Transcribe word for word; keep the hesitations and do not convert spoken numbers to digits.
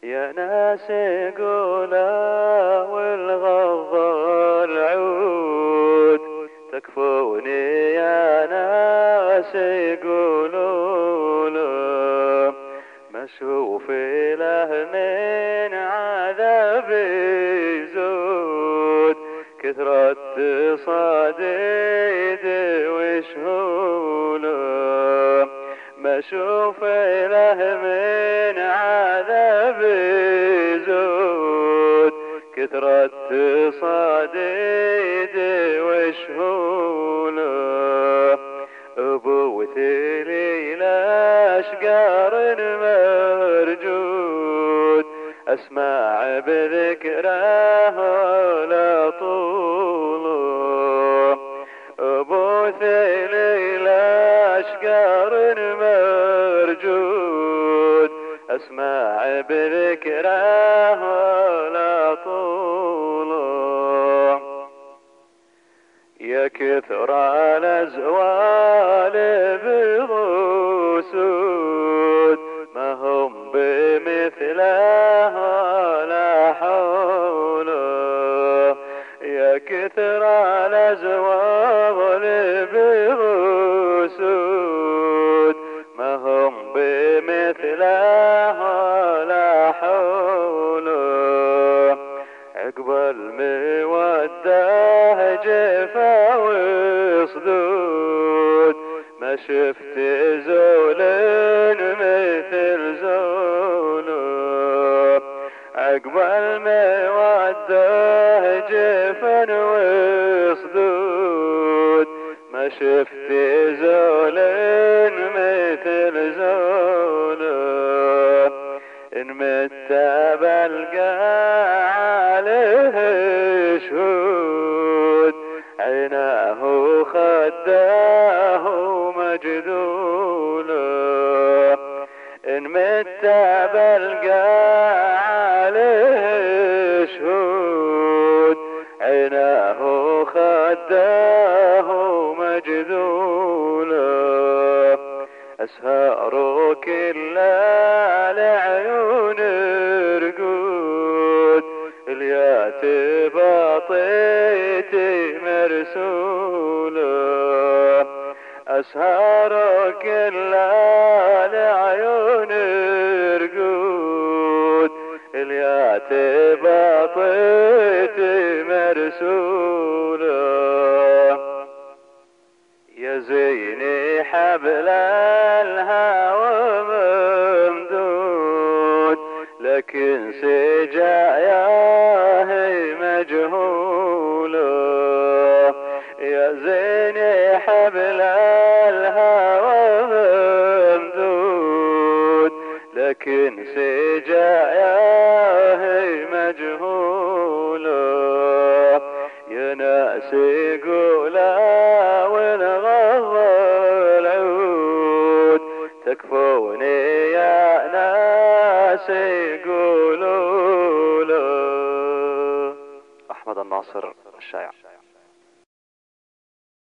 يا ناس قولا والغض العود، تكفوني يا ناس قولوا ما اشوف له من عذاب يزود، كثرة تصاديد وشهوله ما اشوف له من عذاب يزود، كثرة تصاديد وشهوله ابو ثلي الاشقار مرجود، اسمع بذكره لا طوله ابو ثلي الاشقار مرجود، اسمع بذكره لا طوله يا كثر الازوال بغسود، ما هم بمثله لا حوله يا كثر الازوال بغسود، ما هم بمثله لا حوله عقب الموده جفا وصدود، ما شفت زول مثل زوله عقب الموده جفا وصدود، ما شفت زول مثل زوله إن مت بلقى عليه شهود، عيناه خداه مجذوله إن مت بلقى عليه شهود، عيناه خداه مجذوله أسهر كل العيون رقود، اليات باطيتي مرسوله أسهر كل العيون رقود، اليات باطيتي مرسوله يا زيني حبل الهوى ممدود، لكن سجاياه مجهوله يا زيني حبل الهوى ممدود، لكن سجاياه مجهوله يا ناس قولا تكفوني يا ناس قولوا له. أحمد الناصر الشايع.